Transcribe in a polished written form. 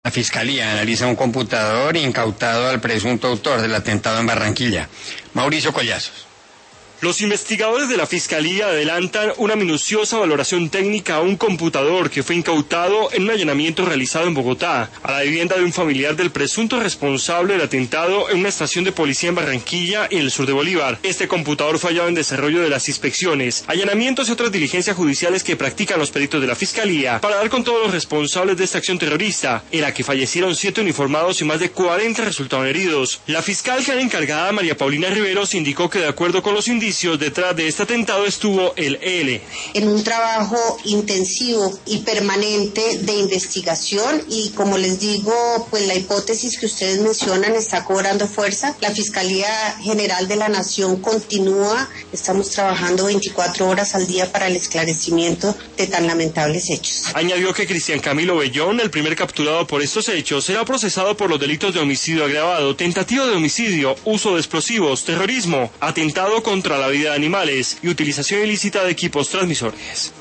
La Fiscalía analiza un computador incautado al presunto autor del atentado en Barranquilla. Mauricio Collazos. Los investigadores de la Fiscalía adelantan una minuciosa valoración técnica a un computador que fue incautado en un allanamiento realizado en Bogotá, a la vivienda de un familiar del presunto responsable del atentado en una estación de policía en Barranquilla y en el sur de Bolívar. Este computador fue hallado en desarrollo de las inspecciones, allanamientos y otras diligencias judiciales que practican los peritos de la Fiscalía para dar con todos los responsables de esta acción terrorista, en la que fallecieron 7 uniformados y más de 40 resultaron heridos. La fiscal que era encargada, María Paulina Riveros, indicó que de acuerdo con los indicios, detrás de este atentado estuvo el ELN. En un trabajo intensivo y permanente de investigación y, como les digo, pues la hipótesis que ustedes mencionan está cobrando fuerza. La Fiscalía General de la Nación continúa, estamos trabajando 24 horas al día para el esclarecimiento de tan lamentables hechos. Añadió que Cristian Camilo Bellón, el primer capturado por estos hechos, será procesado por los delitos de homicidio agravado, tentativa de homicidio, uso de explosivos, terrorismo, atentado contra la vida de animales y utilización ilícita de equipos transmisores.